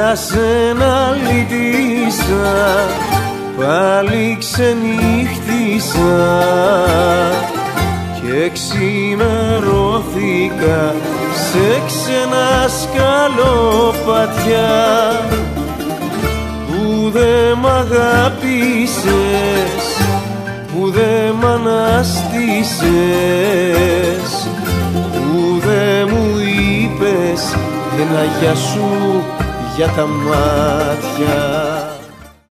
για σένα λυτίσα, πάλι ξενύχτησα και ξημερώθηκα σε ξένα σκαλοπατιά που δε μ' αγάπησες, που δε μ' αναστήσες, που δε μου είπες ένα γεια σου για τα μάτια.